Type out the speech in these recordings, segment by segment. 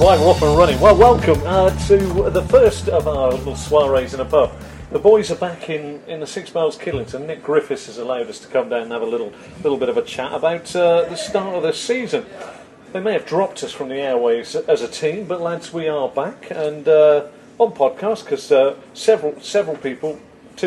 Right, we're off and running. Well, welcome to the first of our little soirees in a pub. The boys are back in the Six Bells Killington. Nick Griffiths has allowed us to come down and have a little bit of a chat about the start of the season. They may have dropped us from the airwaves as a team, but lads, we are back and on podcast because several people,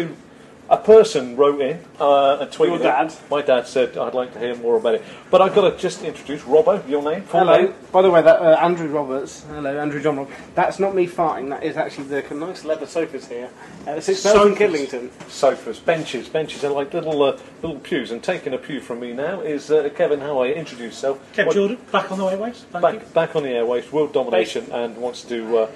a person wrote in and tweeted. Your dad? My dad said I'd like to hear more about it. But I've got to just introduce Robbo, your name. Hello. Name. By the way, that Andrew Roberts. Hello, Andrew John Roberts. That's not me farting. That is actually the nice leather sofas here at the Six Bells in Killington. Sofas, benches are like little pews. And taking a pew from me now is Kevin Howe. Introduce yourself. Kev Jordan, back on the airways. Back on the airwaves, world domination, and wants to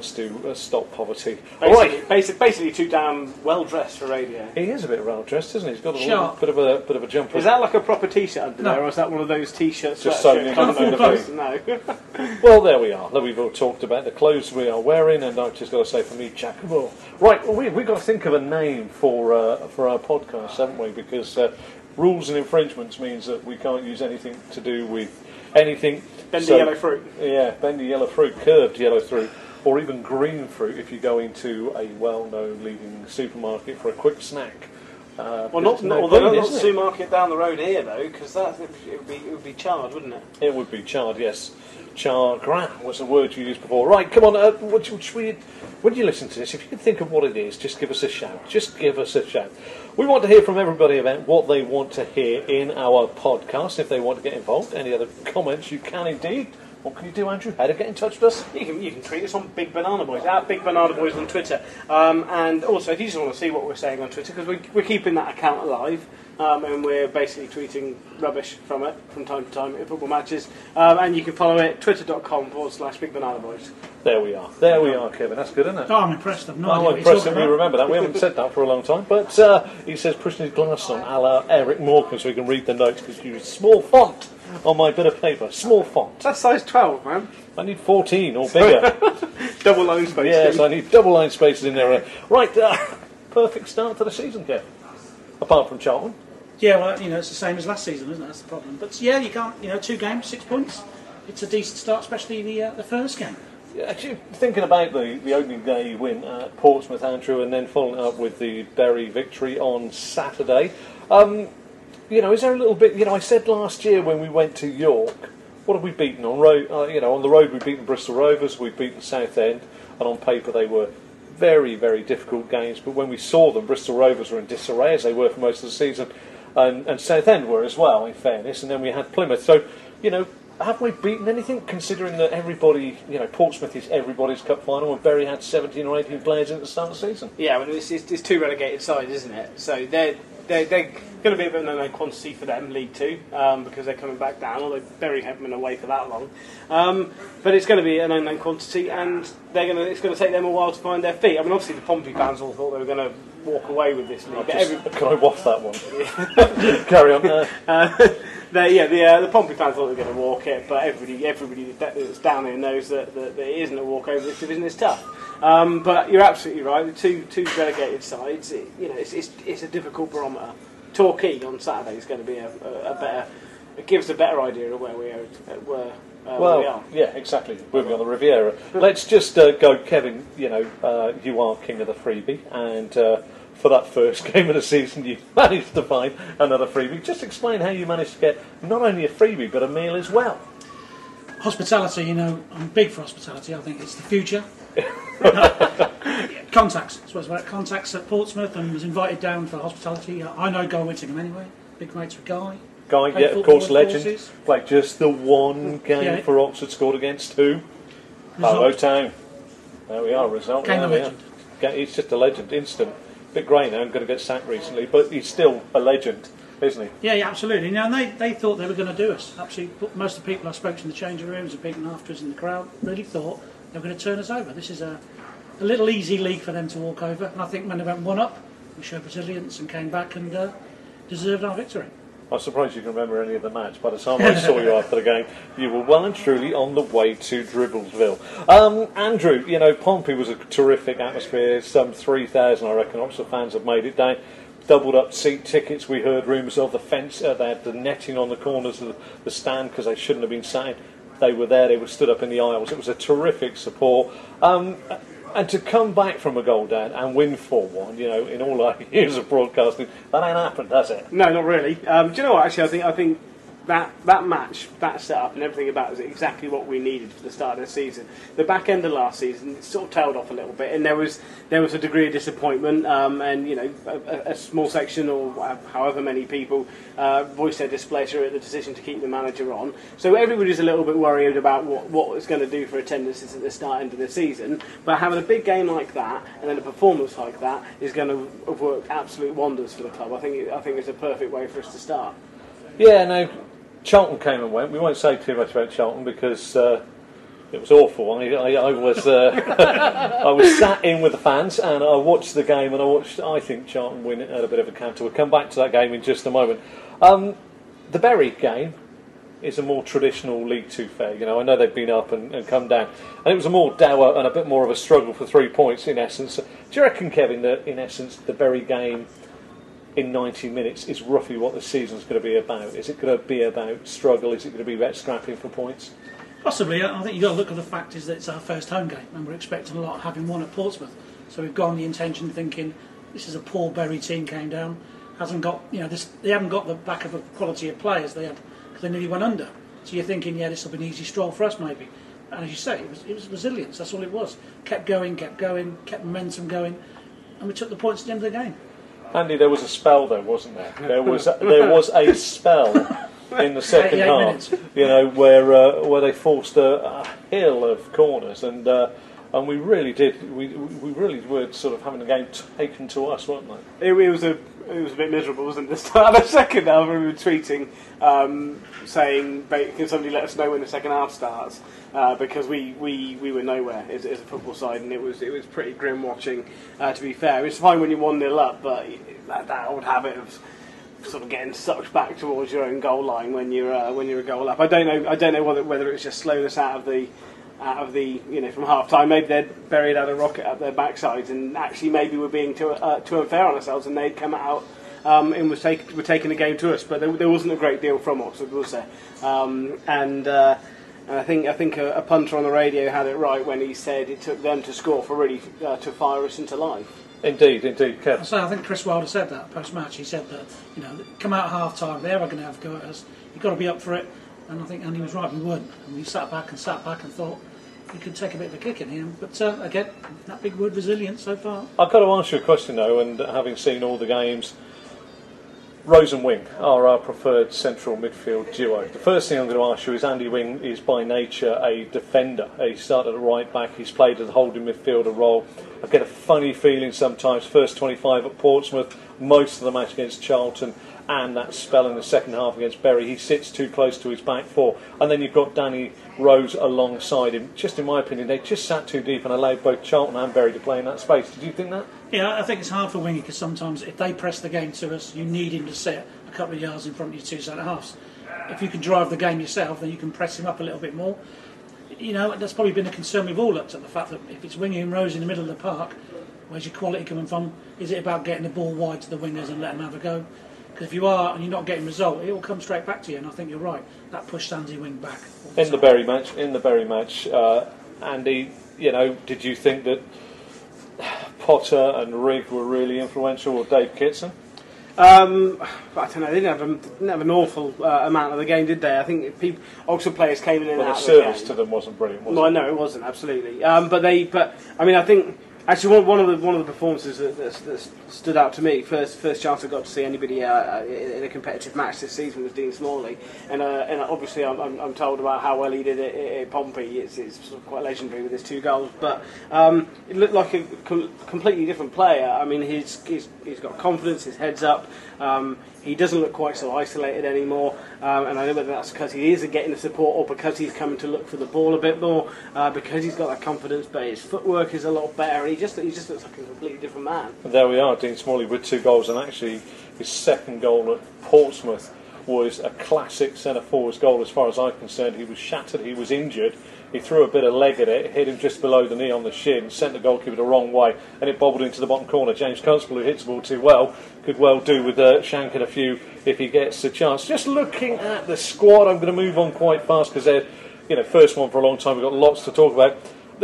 stop poverty. Basically too damn well dressed for radio. He is a bit well dressed, isn't he? He's got a little bit of a jumper. Is that like a proper T-shirt under there, or is that one of those T-shirts? Just so you No. Well, there we are. We've all talked about the clothes we are wearing, and I've just got to say for me, Jack. Right, well, we've got to think of a name for our podcast, haven't we? Because rules and infringements means that we can't use anything to do with anything. Bendy yellow fruit. Yeah, bendy yellow fruit, curved yellow fruit, or even green fruit if you go into a well-known leading supermarket for a quick snack. Well, not the supermarket down the road here though, because it would be charred, wouldn't it? It would be charred, yes. Chargram was the word you used before. Right, come on. When you listen to this, if you can think of what it is, just give us a shout. Just give us a shout. We want to hear from everybody about what they want to hear in our podcast. If they want to get involved, any other comments, you can indeed. What can you do, Andrew? How to get in touch with us? You can tweet us on Big Banana Boys, at Big Banana Boys on Twitter. And also, if you just want to see what we're saying on Twitter, because we're keeping that account alive, and we're basically tweeting rubbish from it from time to time at football matches. And you can follow it, twitter.com/Big Banana Boys. There we are, Kevin. That's good, isn't it? Oh, I'm impressed. I'm impressed that we remember that. We haven't said that for a long time. But he says pushing his glass on a la Eric Morecambe so he can read the notes because you use small font on my bit of paper. Small font. That's size 12, man. I need 14 or bigger. Double line spaces. Yes, I need double line spaces in there. Right, perfect start to the season, Kev. Apart from Charlton. Yeah, well, it's the same as last season, isn't it? That's the problem. But yeah, you can't. 2 games, 6 points. It's a decent start, especially the first game. Yeah, actually, thinking about the opening day win at Portsmouth, Andrew, and then following up with the Bury victory on Saturday. Is there a little bit? I said last year when we went to York, what have we beaten on road? On the road we've beaten Bristol Rovers, we've beaten Southend, and on paper they were very, very difficult games. But when we saw them, Bristol Rovers were in disarray as they were for most of the season, and Southend were as well, in fairness. And then we had Plymouth. So, have we beaten anything? Considering that everybody, Portsmouth is everybody's cup final, and Bury had 17 or 18 players at the start of the season. Yeah, well, it's 2 relegated sides, isn't it? So they're going to be a bit of an unknown quantity for them, League 2, because they're coming back down, although Bury haven't been away for that long. But it's going to be an unknown quantity, and it's going to take them a while to find their feet. I mean, obviously the Pompey fans all thought they were going to walk away with this league. Can I waft that one? Carry on. The Pompey fans thought they were going to walk it, but everybody that's down here knows that it isn't a walkover. This division is tough. But you're absolutely right. The two relegated sides, it's a difficult barometer. Torquay on Saturday is going to be a better. It gives a better idea of where we are. Where we are. Yeah, exactly. We'll be on the Riviera. Let's just go, Kevin. You are king of the freebie, and for that first game of the season, you managed to find another freebie. Just explain how you managed to get not only a freebie but a meal as well. Hospitality, I'm big for hospitality. I think it's the future. Contacts. So I was contacts at Portsmouth and was invited down for hospitality. I know Guy Whittingham anyway. Big mates with Guy. Guy, yeah, of course, legend. Played just the one game for Oxford, scored against who? Hello Town. There we are, result. Came the legend. He's just a legend, instant. Bit grey now, I'm going to get sacked recently, but he's still a legend, isn't he? Yeah, absolutely. And they thought they were going to do us. Absolutely, most of the people I spoke to in the changing rooms and people after us in the crowd really thought they were going to turn us over. This is a little easy league for them to walk over, and I think when they went 1 up, we showed resilience and came back and deserved our victory. I'm surprised you can remember any of the match. By the time I saw you after the game, you were well and truly on the way to Dribblesville. Andrew, Pompey was a terrific atmosphere. Some 3,000, I reckon, Oxford fans have made it down. Doubled up seat tickets. We heard rumours of the fence. They had the netting on the corners of the stand because they shouldn't have been sat in. they were there, they were stood up in the aisles. It was a terrific support. And to come back from a goal down and win 4-1, in all our years of broadcasting, that ain't happened, has it? No, not really. Do you know what? Actually, I think that match, that setup, and everything about it was exactly what we needed for the start of the season. The back end of last season, it sort of tailed off a little bit, and there was a degree of disappointment, and a small section, or however many people, voiced their displeasure at the decision to keep the manager on. So everybody's a little bit worried about what it's going to do for attendances at the start end of the season. But having a big game like that, and then a performance like that, is going to have worked absolute wonders for the club. I think it's a perfect way for us to start. Yeah, no. Charlton came and went. We won't say too much about Charlton because it was awful. I was I was sat in with the fans and I watched the game and I think Charlton win at a bit of a canter. We'll come back to that game in just a moment. The Bury game is a more traditional League Two fare. I know they've been up and come down, and it was a more dour and a bit more of a struggle for 3 points in essence. Do you reckon, Kevin, that in essence the Bury game in 90 minutes is roughly what the season's going to be about? Is it going to be about struggle? Is it going to be about scrapping for points? Possibly. I think you've got to look at the fact is that it's our first home game and we're expecting a lot, having won at Portsmouth. So we've gone the intention thinking this is a poor Bury team, came down, hasn't got, they haven't got the back of the quality of players they had because they nearly went under. So you're thinking, this will be an easy stroll for us maybe. And as you say, it was resilience, that's all it was. Kept going, kept momentum going, and we took the points at the end of the game. Andy, there was a spell though, wasn't there? There was a spell in the second half, where they forced a hill of corners, and we really did. We really were sort of having the game taken to us, weren't they? It was a bit miserable, wasn't it? The start of the second half, we were tweeting, saying, "Can somebody let us know when the second half starts?" Because we were nowhere as a football side, and it was pretty grim watching. To be fair, it's fine when you're 1-0 up, but that old habit of sort of getting sucked back towards your own goal line when you're a goal up. I don't know whether it's just slowness out of the from half time. Maybe they'd buried out a rocket up their backsides, and actually maybe we're being too unfair on ourselves, and they'd come out and were taking the game to us. But there wasn't a great deal from Oxford, was there? And I think a punter on the radio had it right when he said it took them to score for really to fire us into life. Indeed, Kev. So I think Chris Wilder said that post-match. He said that come out at half-time, they're going to have a go at us. You've got to be up for it. And I think Andy was right. We weren't. And we sat back and thought we could take a bit of a kick in here. But again, that big word resilience so far. I've got to ask you a question though, and having seen all the games, Rose and Wing are our preferred central midfield duo. The first thing I'm going to ask you is Andy Wing is by nature a defender. He started at right back, he's played as a holding midfielder role. I get a funny feeling sometimes, first 25 at Portsmouth, most of the match against Charlton, and that spell in the second half against Bury, he sits too close to his back four. And then you've got Danny Rose alongside him. Just in my opinion, they just sat too deep and allowed both Charlton and Bury to play in that space. Did you think that? Yeah, I think it's hard for Wingy because sometimes if they press the game to us, you need him to sit a couple of yards in front of your two centre halves. If you can drive the game yourself, then you can press him up a little bit more. That's probably been a concern we've all looked at, the fact that if it's Wingy and Rose in the middle of the park, where's your quality coming from? Is it about getting the ball wide to the wingers and letting them have a go? Because if you are and you're not getting result, it will come straight back to you. And I think you're right. That pushed Andy Wing back. In the Bury match, Andy, did you think that Potter and Rigg were really influential, or Dave Kitson? I don't know. They didn't have an awful amount of the game, did they? I think Oxford players came in and out of the game. The service to them wasn't brilliant, was it? Well, no, it wasn't absolutely. I think actually one of the performances that stood out to me, first chance I got to see anybody in a competitive match this season was Dean Smalley, and obviously I'm told about how well he did it at Pompey. It's sort of quite legendary with his 2 goals, but it looked like a completely different player. I mean, he's got confidence, his head's up. He doesn't look quite so isolated anymore, and I know whether that's because he isn't getting the support or because he's coming to look for the ball a bit more, because he's got that confidence, but his footwork is a lot better, and he just looks like a completely different man. And there we are, Dean Smalley with 2 goals, and actually his second goal at Portsmouth was a classic centre-forward's goal as far as I'm concerned. He was shattered, he was injured, he threw a bit of leg at it, hit him just below the knee on the shin, sent the goalkeeper the wrong way, and it bobbled into the bottom corner. James Constable, who hits the ball too well, could well do with shanking a few if he gets a chance. Just looking at the squad, I'm going to move on quite fast because they're first one for a long time. We've got lots to talk about.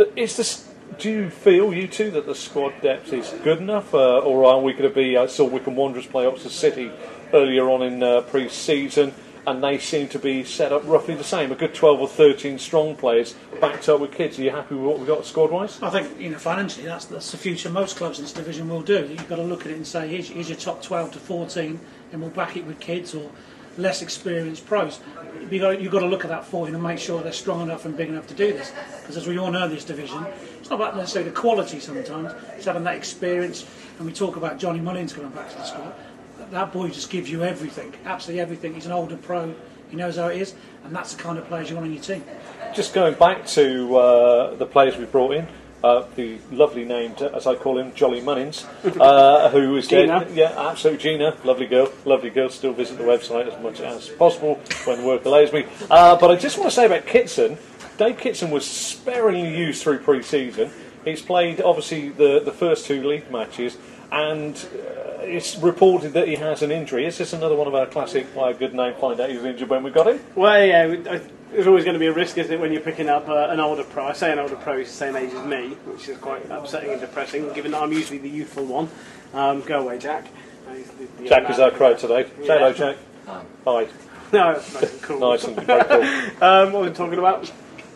Do you feel, you two, that the squad depth is good enough, or are we going to be? I saw Wycombe Wanderers play Oxford City earlier on in pre-season, and they seem to be set up roughly the same. A good 12 or 13 strong players backed up with kids. Are you happy with what we've got squad-wise? I think financially that's the future most clubs in this division will do. You've got to look at it and say, here's your top 12 to 14, and we'll back it with kids or less experienced pros. You've got to look at that 14 and make sure they're strong enough and big enough to do this. Because as we all know, this division, it's not about necessarily the quality sometimes, it's having that experience. And we talk about Johnny Mullins coming back to the squad. That boy just gives you everything, absolutely everything. He's an older pro, he knows how it is, and that's the kind of players you want on your team. Just going back to the players we brought in, the lovely named, as I call him, Jolly Munnins, who is Gina. Yeah, absolute Gina, lovely girl. Still visit the website as much as possible when work allows me. But I just want to say about Kitson, Dave Kitson was sparingly used through pre-season. He's played obviously the first 2 league matches, and it's reported that he has an injury. Is this another one of our classic "by a good name, find out he's injured when we got him"? Well, yeah, there's always going to be a risk, isn't it, when you're picking up an older pro? I say an older pro, he's the same age as me, which is quite upsetting and depressing, given that I'm usually the youthful one. Go away, Jack. The Jack is our crowd today. Yeah. Say hello, Jack. Hi. No, that's nice and cool. Nice and very cool. What were we talking about?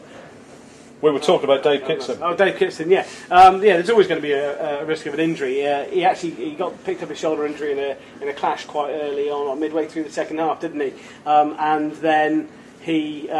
We were talking about Dave Kitson. Oh, Dave Kitson, yeah. There's always going to be a risk of an injury. He got picked up a shoulder injury in a clash quite early on, or midway through the second half, didn't he? And then he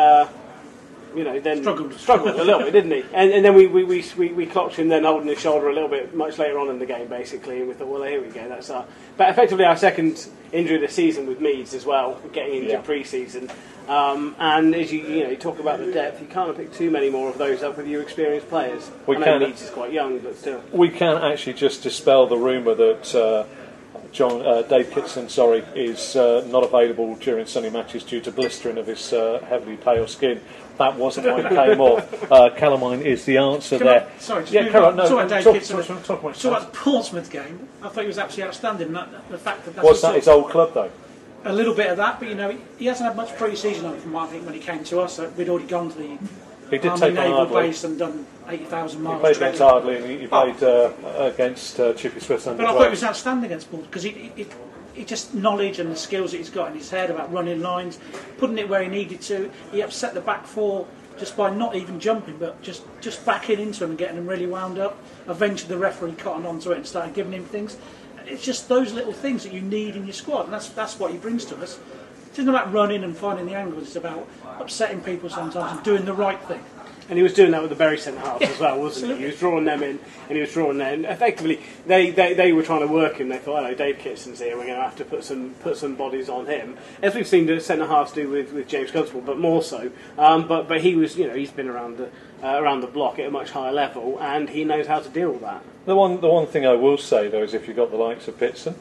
struggled a little bit, didn't he? And then we clocked him then holding his shoulder a little bit much later on in the game, basically, and we thought, well, here we go. That's but effectively our second injury of the season with Meads as well, getting into pre-season. And as you talk about the depth, you can't pick too many more of those up with your experienced players. I know Meads is quite young, but still. We can actually just dispel the rumour that Dave Kitson, is not available during Sunday matches due to blistering of his heavily pale skin. That wasn't why it came off. Calamine is the answer there. Sorry, just yeah, Caroline, talk about Dave Kitson. Talk about the Portsmouth game. I thought he was absolutely outstanding. The fact that was that his old club though? A little bit of that, but he hasn't had much pre-season on it from what I think when he came to us. We'd already gone to the Army Naval Base and done 80,000 miles. He played against Ardley and he played against Chippy Swift. But I thought he was outstanding against Portsmouth because he just knowledge and the skills that he's got in his head about running lines, putting it where he needed to. He upset the back four just by not even jumping, but just backing into him and getting him really wound up. Eventually, the referee cottoned onto it and started giving him things. It's just those little things that you need in your squad, and that's what he brings to us. It's not about running and finding the angles. It's about upsetting people sometimes and doing the right thing. And he was doing that with the Bury centre halves as well, wasn't he? He was drawing them in, and he was drawing them. Effectively, they were trying to work him. They thought, hello, Dave Kitson's here. We're going to have to put some bodies on him, as we've seen the centre halves do with James Constable, but more so. But he was, he's been around the block at a much higher level, and he knows how to deal with that. The one thing I will say though is if you've got the likes of Pitson.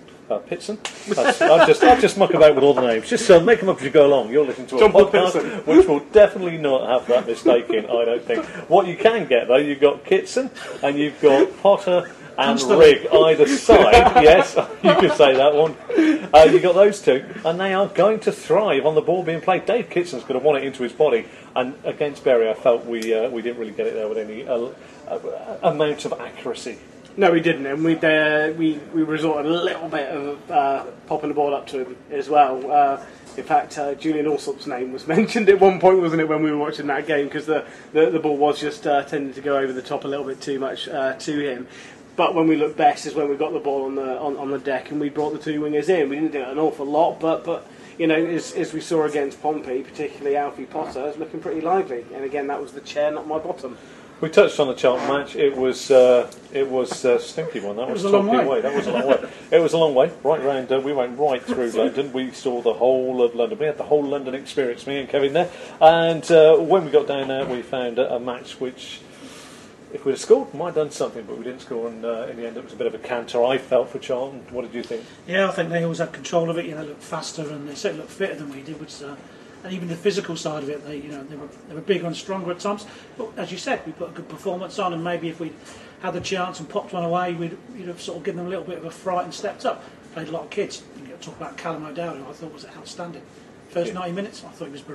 I just muck about with all the names. Just make them up as you go along. You're listening to a podcast which will definitely not have that mistake in, I don't think. What you can get though, you've got Kitson and you've got Potter and Rigg either side. Yes, you could say that one. You've got those two, and they are going to thrive on the ball being played. Dave Kitson's going to want it into his body, and against Bury, I felt we didn't really get it there with any amount of accuracy. No, we didn't, and we resorted a little bit of popping the ball up to him as well. In fact, Julian Allsop's name was mentioned at one point, wasn't it, when we were watching that game, because the ball was just tending to go over the top a little bit too much to him. But when we looked best is when we got the ball on the deck and we brought the two wingers in. We didn't do it an awful lot, but as we saw against Pompey, particularly Alfie Potter, was looking pretty lively. And again, that was the chair, not my bottom. We touched on the Charlton match. It was a stinky one. That was a long way. That was a long way. It was a long way. Right round. We went right through London. We saw the whole of London. We had the whole London experience. Me and Kevin there. And when we got down there, we found a match which, if we'd have scored, might have done something, but we didn't score. And in the end, it was a bit of a canter, I felt, for Charlton. What did you think? Yeah, I think they always had control of it. They looked faster and they certainly looked fitter than we did, which. And even the physical side of it, they were bigger and stronger at times. But as you said, we put a good performance on, and maybe if we'd had the chance and popped one away, we'd have sort of given them a little bit of a fright and stepped up. Played a lot of kids. You talk about Callum O'Dowd, who I thought was outstanding. First 90 minutes, I thought he was brilliant.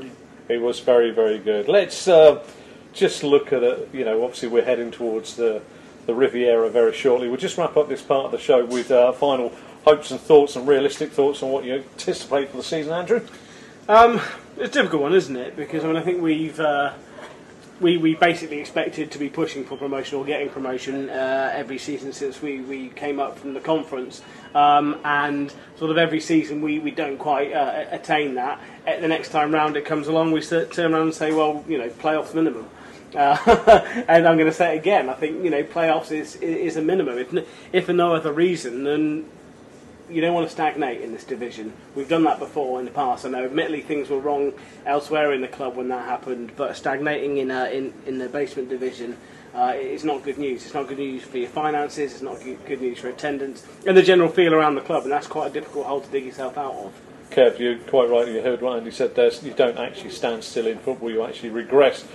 It was very, very good. Let's just look at it. Obviously we're heading towards the Riviera very shortly. We'll just wrap up this part of the show with final hopes and thoughts and realistic thoughts on what you anticipate for the season, Andrew. It's a difficult one, isn't it? Because I think we've we basically expected to be pushing for promotion or getting promotion every season since we came up from the conference, and sort of every season we don't quite attain that. At the next time round it comes along, we turn around and say, well, playoffs minimum. And I'm going to say it again. I think playoffs is a minimum. If for no other reason than you don't want to stagnate in this division. We've done that before in the past. I know, admittedly, things were wrong elsewhere in the club when that happened, but stagnating in the basement division is not good news. It's not good news for your finances. It's not good news for attendance and the general feel around the club. And that's quite a difficult hole to dig yourself out of. Kev, you quite rightly heard what Andy said there. You don't actually stand still in football. You actually regress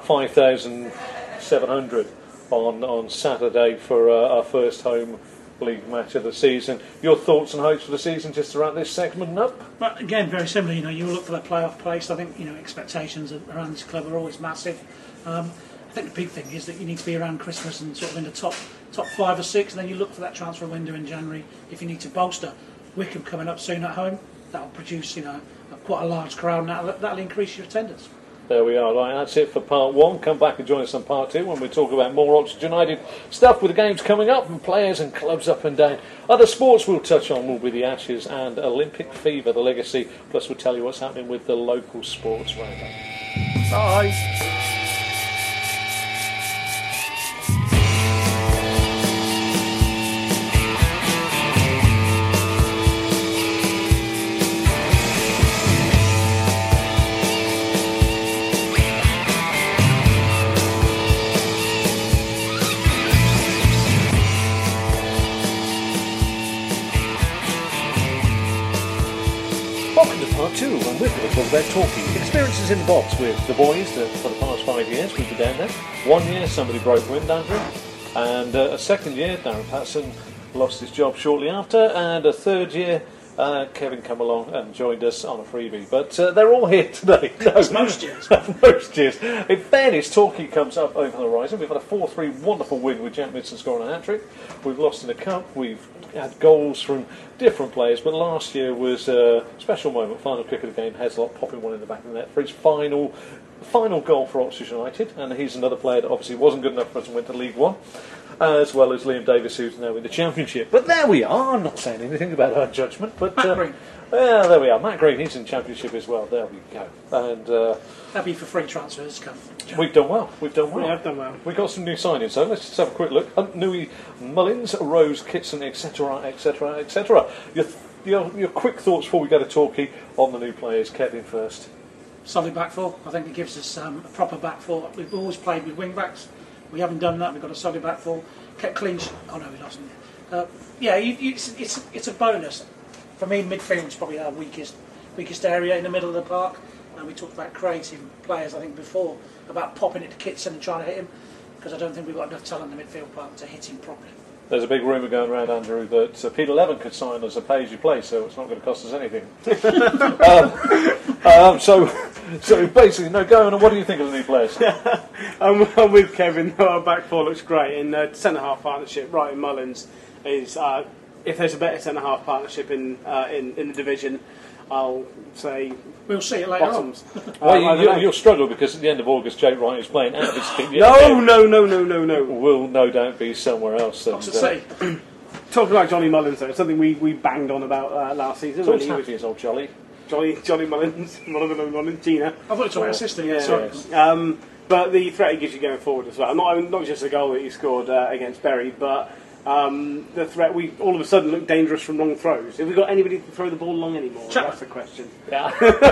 5,700 on Saturday for our first home league match of the season. Your thoughts and hopes for the season just to wrap this segment up? Well, again, very similar. You look for that playoff place. I think expectations around this club are always massive. I think the big thing is that you need to be around Christmas and sort of in the top 5 or 6, and then you look for that transfer window in January if you need to bolster. Wickham coming up soon at home, that'll produce quite a large crowd, and that'll increase your attendance. There we are. Right, that's it for part 1. Come back and join us on part 2 when we talk about more Oxford United stuff with the games coming up and players and clubs up and down. Other sports we'll touch on will be the Ashes and Olympic fever, the legacy. Plus we'll tell you what's happening with the local sports roundup. Bye. Part 2, and we're going to talk about Torquay. Experiences in the box with the boys that for the past 5 years we've been down there. 1 year somebody broke wind, Andrew, and a second year Darren Patson lost his job shortly after, and a third year Kevin come along and joined us on a freebie. But they're all here today. No, most years. Most years. In fairness, Torquay comes up over the horizon. We've had a 4-3 wonderful win with Jack Midson scoring a hat-trick. We've lost in the cup. We've had goals from different players, but last year was a special moment. Final kick of the game, Heslop popping one in the back of the net for his final goal for Oxford United, and he's another player that obviously wasn't good enough for us and went to League One, as well as Liam Davis, who's now in the Championship. But there we are. I'm not saying anything about our judgment, but Matt Green. Yeah, there we are. Matt Green, he's in Championship as well. There we go. And that'll be for free transfers. We've done well. We have done well. We've got some new signings, so let's just have a quick look. Nui Mullins, Rose Kitson, etc., etc., etc. Your quick thoughts before we go to Torquay on the new players. Kevin first. Solid back four. I think it gives us a proper back four. We've always played with wing backs. We haven't done that. We've got a solid back four. Kept clean. Oh no, we lost him. It's a bonus. For me, midfield's probably our weakest area in the middle of the park. And we talked about creative players, I think, before, about popping it to Kitson and trying to hit him, because I don't think we've got enough talent in the midfield park to hit him properly. There's a big rumour going around, Andrew, that Peter Levin could sign as a pay-as-you-play, so it's not going to cost us anything. So basically, no, go on. What do you think of the new players? I'm with Kevin. Our back four looks great, and centre-half partnership, Wright and Mullins, is if there's a better centre-half partnership in the division, I'll say we'll see it later bottoms. Well, you'll struggle because at the end of August, Jake Wright is playing out of his team. No. Will no doubt be somewhere else. Talking about Johnny Mullins, though, it's something we banged on about last season. So what's happening is old Johnny Mullins, Gina. I thought it was my assistant. Yeah. Sorry. Yes. But the threat he gives you going forward as well. Not just the goal that he scored against Bury, but the threat. We all of a sudden look dangerous from long throws. Have we got anybody to throw the ball long anymore? That's the question. Yeah.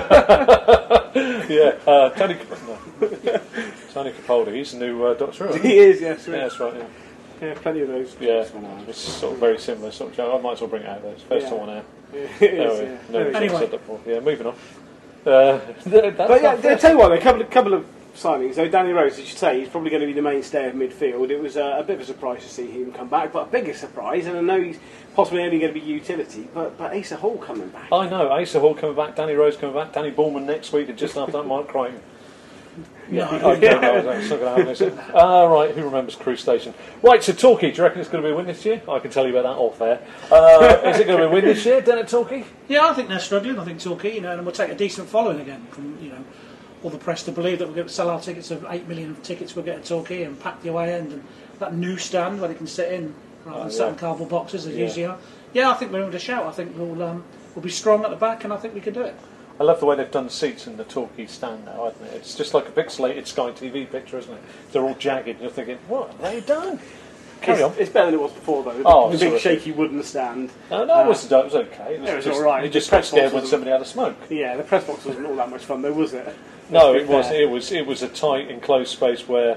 Tony Capaldi. He's the new Doctor Who. He is. Yes. Yeah, that's right. Yeah, plenty of those. Yeah, it's sort of very similar. Sort of, I might as well bring it out there. It's the first one out. Anyway. Moving on. But yeah, I tell you what, a couple of signings. So Danny Rose, as you say, he's probably going to be the mainstay of midfield. It was a bit of a surprise to see him come back, but a bigger surprise, and I know he's possibly only going to be utility, but Asa Hall coming back. I know, Asa Hall coming back, Danny Rose coming back, Danny Bullman next week, and just after that, Mark Crichton. No. I don't know, it's not going to happen, is it? Right, who remembers Crew Station? Right, so Torquay, do you reckon it's going to be a win this year? I can tell you about that off air. Is it going to be a win this year, Dennett Torquay? Yeah, I think they're struggling. I think Torquay, and we'll take a decent following again from, all the press to believe that we're going to sell our tickets of 8 million tickets we'll get at Torquay and pack the away end and that new stand where they can sit in rather than sit in cardboard boxes as usually are. Yeah, I think we're in a shout. I think we'll be strong at the back, and I think we can do it. I love the way they've done the seats in the Torquay stand now, hasn't it? It's just like a pixelated Sky TV picture, isn't it? They're all jagged, and you're thinking, what have they done? Carry on. It's better than it was before, though. Oh, the big shaky wooden stand. No, it was okay. It was all right. You just got scared when somebody had a smoke. Yeah, the press box wasn't all that much fun, though, was it? No, it was. It was a tight, enclosed space where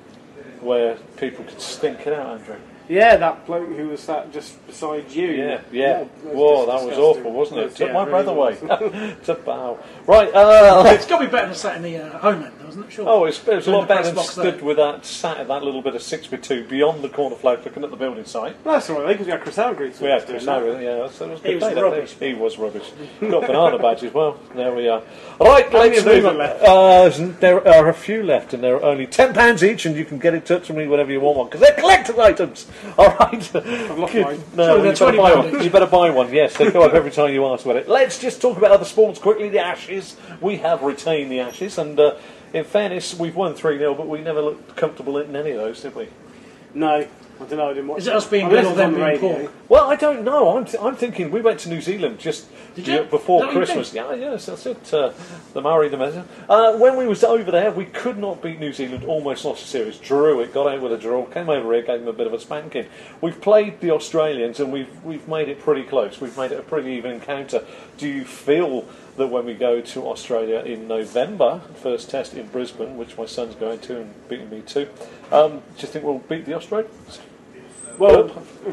people could stink it out, Andrew. Yeah, that bloke who was sat just beside you. Yeah. Whoa, that was awful, wasn't it? Took my breath away. To bow. Right. It's got to be better than sat in the home end, wasn't it? Sure. Oh, it was a lot better than box stood with that, sat at that little bit of 6x2 beyond the corner flag looking at the building site. That's all right, because we had Chris Algreaves. We had Chris Algreaves, yeah. So it was good. He was rubbish. He was rubbish. Got banana badge as well. There we are. Right, let's many of move on. those are There are a few left, and they're only £10 each, and you can get in touch with me whenever you want one, because they're collector's items. All right. I've lost mine. No, they're you better buy one. £20 You better buy one. Yes, they go up every time you ask about it. Let's just talk about other sports quickly. The Ashes. We have retained the Ashes, and in fairness, we've won 3-0, but we never looked comfortable in any of those, did we? No, I don't know. I didn't watch. Is it us being Unless good or it's them on the being radio. poor? Well, I don't know. I'm thinking we went to New Zealand just Did you? before Is that what you Christmas. think? Yes, that's it. The Maori, the Mesa. When we was over there, we could not beat New Zealand. Almost lost the series. Drew it. Got out with a draw. Came over here, gave them a bit of a spanking. We've played the Australians, and we've made it pretty close. We've made it a pretty even encounter. Do you feel that when we go to Australia in November, first test in Brisbane, which my son's going to and beating me to, do you think we'll beat the Australians? Well,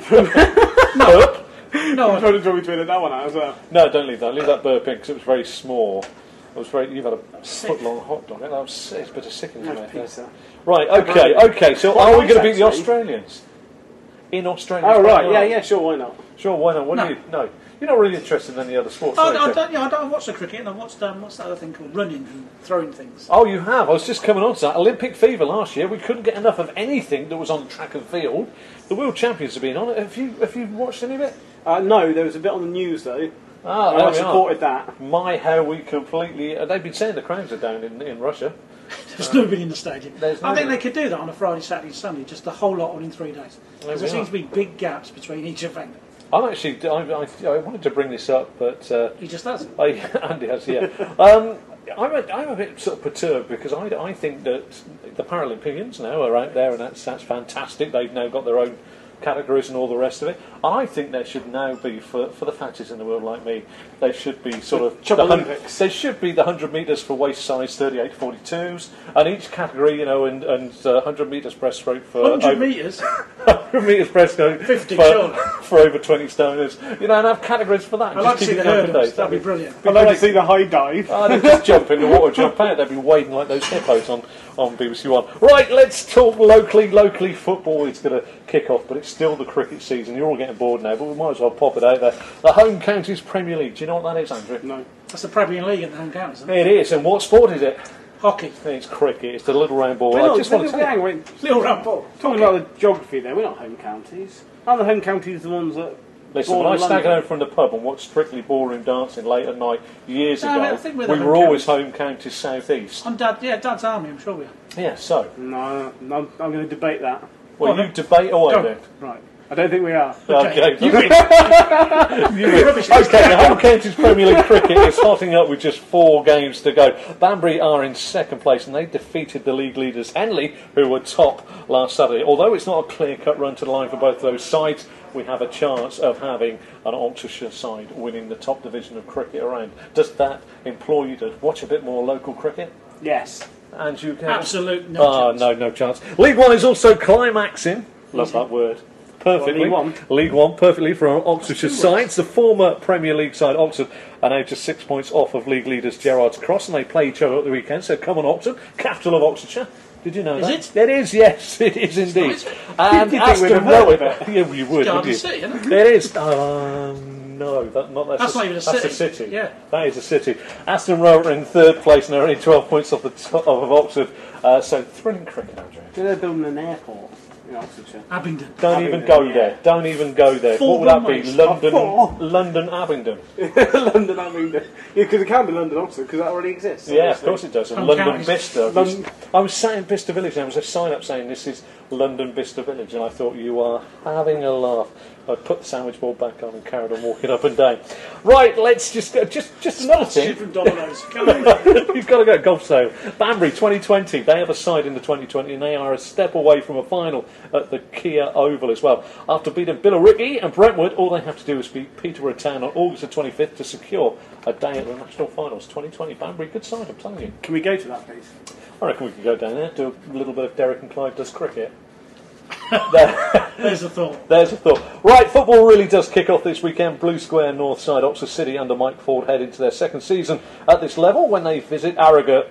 No, I'm trying to draw me to edit that one out as well. No, don't leave that. Leave that burp in because it was very small. It was very. You've had a foot-long hot dog. That was it's a bit of sickening. No pizza. Right. Okay. So, Quite are we nice, going to beat the actually. Australians in Australia? Oh right, yeah, sure, why not? Sure. Why not? What No. do you? No. You're not really interested in any other sports. I are you? don't watch the cricket, and I've watched what's that other thing called running and throwing things. Oh, you have. I was just coming on to that. Olympic fever last year. We couldn't get enough of anything that was on track and field. The World Champions have been on it. Have you watched any of it? No, there was a bit on the news though. Ah, I there we are. supported that. My, how we completely. They've been saying the crowds are down in Russia. There's nobody in the stadium. There's I think nobody. they could do that on a Friday, Saturday, Sunday, just the whole lot on in 3 days. Because there we seems are. to be big gaps between each event. I'm actually. I wanted to bring this up, but He just does. Andy has. Yeah. I'm a bit sort of perturbed because I think that the Paralympians now are out there, and that's fantastic. They've now got their own categories and all the rest of it. I think there should now be for the fatties in the world like me. There should be sort of Chub Olympics. There should be the 100 metres for waist size 38 to 42s, and each category, and 100 metres breaststroke for 100 metres. 100 metres breaststroke 50 for over 20 stoners. And have categories for that. I'd like to Just see keep the it up to hurdles. date. That'd be brilliant. I'd like to see the high dive. They'd just jump in the water, jump out. They'd be wading like those hippos on BBC One. Right, let's talk locally. Locally, football is going to kick off, but it's still the cricket season. You're all getting bored now, but we might as well pop it out there. The Home Counties Premier League. Do you know what that is, Andrew? No. That's the Premier League in the home counties, isn't it? It is. And what sport is it? Hockey. It's cricket. It's the little round ball. We're I not, just want to hang on, wait. Little round ball. Talking about the geography there, we're not home counties. Aren't the home counties the ones that... Listen, born when I in staggered London? home from the pub and watched Strictly Ballroom Dancing late at night years No, I ago, think we're we the were Home always Counties. Home Counties South East. Dad's army, I'm sure we are. Yeah, so. No, I'm going to debate that. Well, Well, you debate away go. then. Right. I don't think we are. Okay. You win. Rubbish. Okay, the Home Counties Premier League cricket is hotting up with just 4 games to go. Banbury are in second place and they defeated the league leaders Henley, who were top last Saturday. Although it's not a clear-cut run to the line for both those sides, we have a chance of having an Oxfordshire side winning the top division of cricket around. Does that implore you to watch a bit more local cricket? Yes. And you can? Absolute no chance. No chance. League One is also climaxing. Love that word. perfectly. League One, perfectly from Oxfordshire sides. The former Premier League side, Oxford, are now just 6 points off of league leaders Gerrard's Cross, and they play each other at the weekend. So come on, Oxford, capital of Oxfordshire. Did you know that? Is it? It is, yes, it is indeed. Nice. And You'd think we'd Aston have heard Rowan. of it. Yeah, you would, Derby wouldn't you? City, isn't it? It is. No, that's Not even a that's city. a city. Yeah. That is a city. Aston Rowan are in third place and they're only 12 points off the top of Oxford. So thrilling cricket, Andrew. They're building an airport in Oxfordshire. Abingdon. Don't even go there. Don't even go there. Four What would that be? runways. London, Abingdon. London Abingdon. Yeah, because it can be London Oxford because that already exists. Yeah, of obviously. course it does. And Home London counties. Bicester. I was sat in Bicester Village and there was a sign up saying this is London Bicester Village, and I thought you are having a laugh. I put the sandwich board back on and carried on walking up and down. Right, let's just another thing. From Domino's. Come on. You've got to go golf sale. Banbury 2020. They have a side in the 2020 and they are a step away from a final at the Kia Oval as well. After beating Billericay and Brentwood, all they have to do is beat Peterborough Town on August the 25th to secure a day at the National Finals 2020. Banbury, good side, I'm telling you. Can we go to that, please? I reckon we could go down there, do a little bit of Derek and Clive does cricket. There's a thought. There's a thought. Right, football really does kick off this weekend. Blue Square North Side, Oxford City under Mike Ford head into their second season at this level when they visit Harrogate.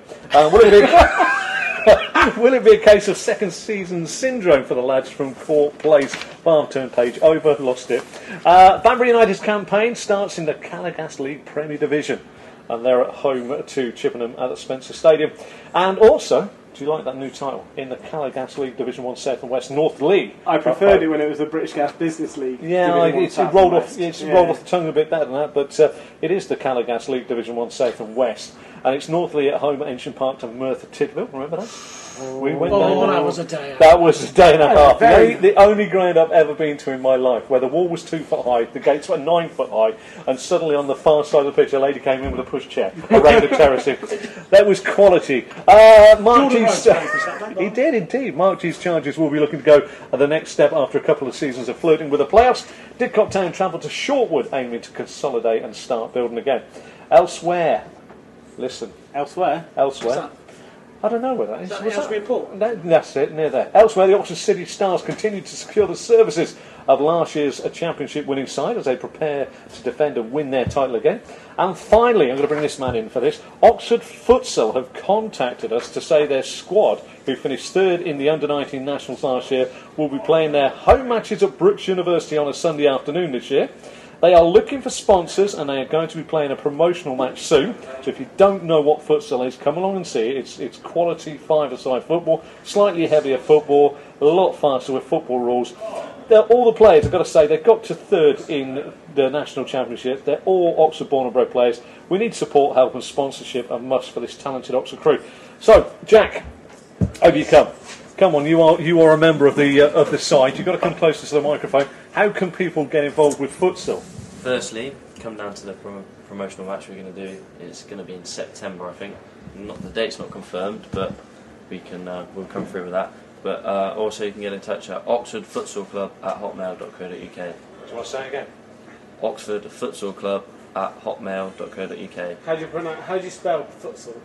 Will it be a case of second season syndrome for the lads from Fort Place? Farm turn page over, lost it. Banbury United's campaign starts in the Calagas League Premier Division, and they're at home to Chippenham at the Spencer Stadium. And also, do you like that new title? In the Calagas League Division 1 South and West North League. I preferred it when it was the British Gas Business League. Yeah, Division 1 it's South rolled and off. West. It's rolled off the tongue a bit better than that, but it is the Calagas League Division 1 South and West, and it's Northley at home at Ancient Park to Merthyr Tydfil. Remember that? We went down. That was a day out. That was a day and a half. very- The only ground I've ever been to in my life where the wall was 2 foot high, the gates were 9 foot high, and suddenly on the far side of the pitch a lady came in with a pushchair around the terracing. That was quality. Mark Jordan G's, Rhodes played for Saturday, he did indeed. Mark G's Chargers will be looking to go at the next step after a couple of seasons of flirting with the playoffs. Didcot Town travel to Shortwood aiming to consolidate and start building again. Elsewhere, listen, Elsewhere? elsewhere. What's that? I don't know where that is. Is that What's Aylesbury Port? That's it, near there. Elsewhere, the Oxford City Stars continue to secure the services of last year's championship winning side as they prepare to defend and win their title again. And finally, I'm going to bring this man in for this. Oxford Futsal have contacted us to say their squad, who finished third in the Under-19 Nationals last year, will be playing their home matches at Brooks University on a Sunday afternoon this year. They are looking for sponsors and they are going to be playing a promotional match soon. So if you don't know what futsal is, come along and see it. It's quality five-a-side football, slightly heavier football, a lot faster with football rules. All the players, I've got to say, they got to third in the national championship. They're all Oxford born and bred players. We need support, help and sponsorship, a must for this talented Oxford crew. So, Jack, over you come. Come on, you are a member of the side. You've got to come closer to the microphone. How can people get involved with futsal? Firstly, come down to the promotional match we're going to do. It's going to be in September, I think. The date's not confirmed, but we'll come through with that. But also, you can get in touch at Oxford Futsal Club at hotmail.co.uk. Do you want to say it again? Oxford Futsal Club at hotmail.co.uk. How do you spell futsal?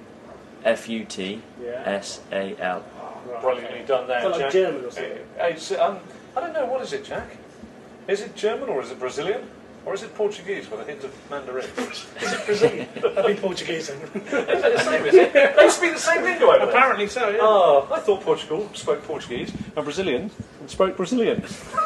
FUTSAL. Brilliantly done there, Is that like Jack. German or something? It's, I don't know, what is it, Jack? Is it German or is it Brazilian? Or is it Portuguese with a hint of Mandarin? Is it Brazilian? I'd be Portuguese then. Is it the same, is it? They speak the same lingo over there. Apparently so, yeah. Oh, I thought Portugal spoke Portuguese and Brazilian spoke Brazilian.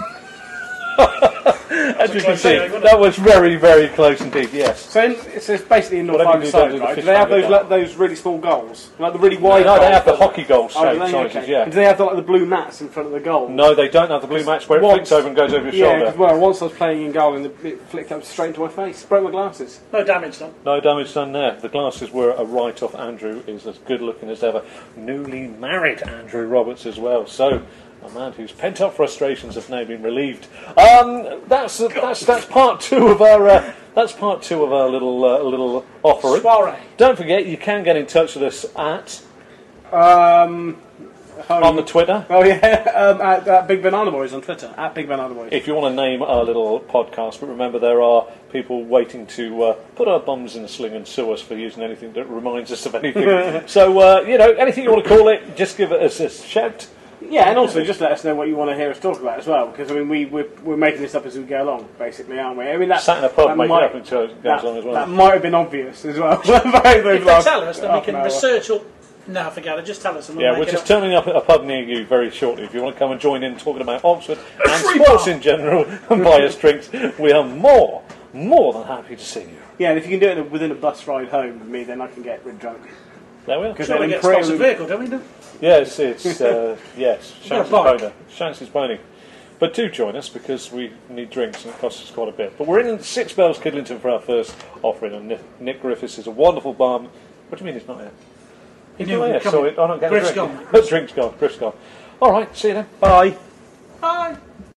As you can see, that was very, very close indeed, yes. So it's basically indoor Whatever you do, don't five-a-side, do the right? Do fish they have finger those really small goals? Like the really wide No, goals? they have the hockey goal Oh, do they? sizes, Okay. yeah. And do they have like the blue mats in front of the goal? No, they don't have the blue match where it Once- flicks over and goes over your Yeah, shoulder. because well, once I was playing in goal and it flicked up straight into my face. Broke my glasses. No damage done. No damage done there. The glasses were a write-off. Andrew is as good looking as ever. Newly married Andrew Roberts as well. So, a man whose pent-up frustrations have now been relieved. That's part two of our little offering. Soiree. Don't forget, you can get in touch with us at on the Twitter. Oh yeah, at Big Banana Boys on Twitter. At Big Banana Boys. If you want to name our little podcast, but remember there are people waiting to put our bums in a sling and sue us for using anything that reminds us of anything. So, anything you want to call it, just give us a shout. Yeah, and also just let us know what you want to hear us talk about as well, because I mean we're making this up as we go along, basically, aren't we? I mean Sat in a pub making it up until it goes on as well. That might have been obvious as well. If they tell us, then we can research or... No, forget it. Just tell us. And we'll We're just turning up at a pub near you very shortly. If you want to come and join in talking about Oxford and sports in general and buy us drinks, we are more than happy to see you. Yeah, and if you can do it within a bus ride home with me, then I can get rid drunk. There we are. Sure, we get sponsored vehicle, don't we? Yes, it's yes, Shanks' Pony. But do join us because we need drinks and it costs us quite a bit. But we're in Six Bells Kidlington for our first offering, and Nick Griffiths is a wonderful barman. What do you mean he's not here? He Oh, yeah, so I'm not getting Griff's a drink. gone. Drink's gone. Griff's gone. All right, see you then. Bye. Bye.